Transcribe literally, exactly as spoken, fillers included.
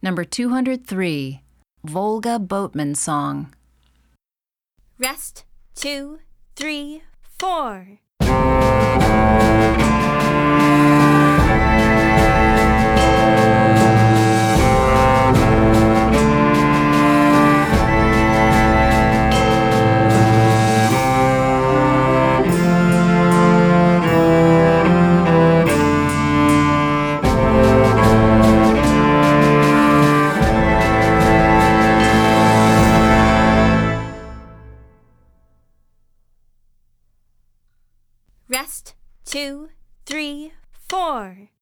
Number two hundred three, Volga Boatman Song. Rest, two, three, four. Rest, two, three, four.